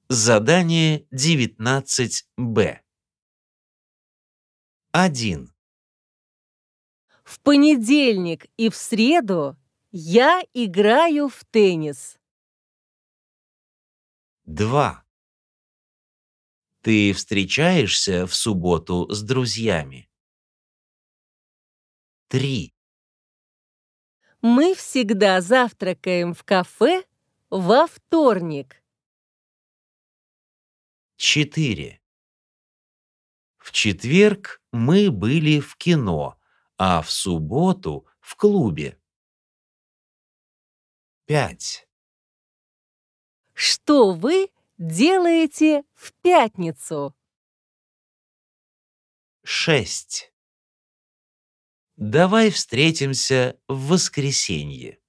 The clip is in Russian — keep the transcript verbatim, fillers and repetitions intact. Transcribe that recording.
Задание девятнадцать бэ. один. В понедельник и в среду я играю в теннис. два. Ты встречаешься в субботу с друзьями? три. Мы всегда завтракаем в кафе во вторник. четыре. В четверг мы были в кино, а в субботу в клубе. пять. Что вы делаете в пятницу? шесть. Давай встретимся в воскресенье.